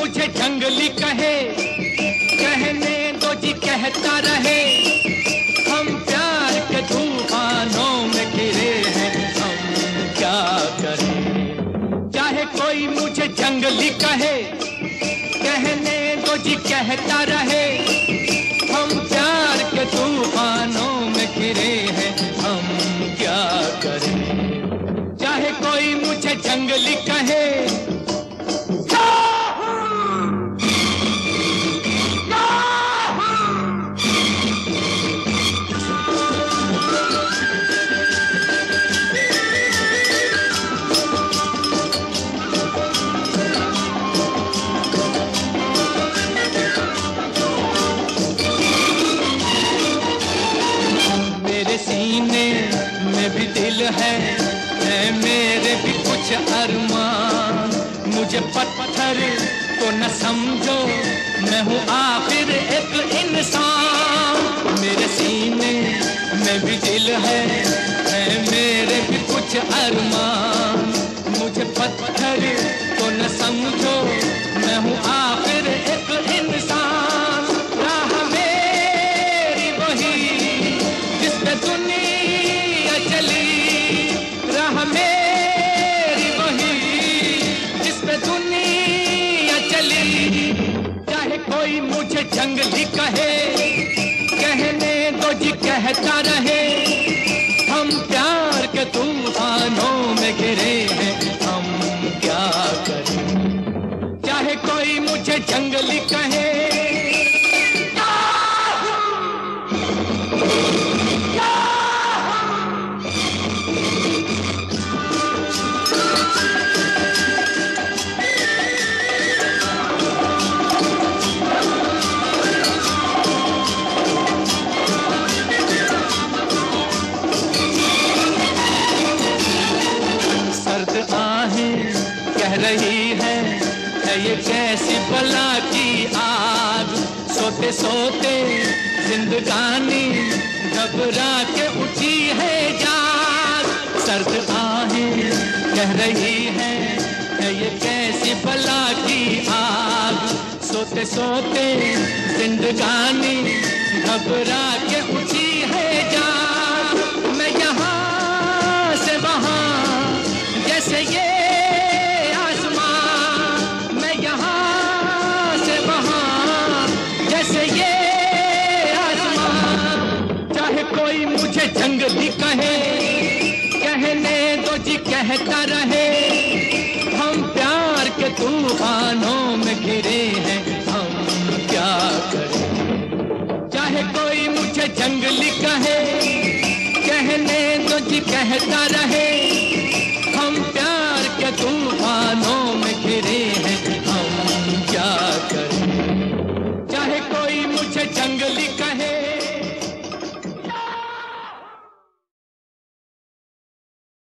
मुझे जंगली कहे, कहने दो जी कहता रहे। हम प्यार के तूफानों में घिरे हैं, हम क्या करें। चाहे कोई मुझे जंगली कहे, कहने दो जी कहता रहे। हम प्यार के तूफानों में घिरे हैं, हम क्या करें। चाहे कोई मुझे जंगली कहे। सीने में भी दिल है मेरे भी कुछ अरमान। मुझे पत्थर तो न समझो, मैं हूँ आखिर एक इंसान। मेरे सीने में भी दिल है मेरे भी कुछ अरमान। मुझे पत्थर तो न समझो, मैं हूँ आखिर एक इंसान। राह मेरी वही जिस पे दुनिया चली, राह मेरी वही जिस पे दुनिया चली। चाहे कोई मुझे जंगली कहे, कहने दो जी कहता रहे। हम प्यार के तूफानों में घिरे हैं, हम क्या करें। चाहे कोई मुझे जंगली कहे। कह रही है ये कैसी बला की आग। सोते सोते जिंदगानी घबरा के उठी है जाग। सर्द आहें कह रही है ये कैसी बला की आग। सोते सोते जिंदगानी घबरा के उठी है जाग। मैं यहाँ से वहाँ जैसे ये जंगली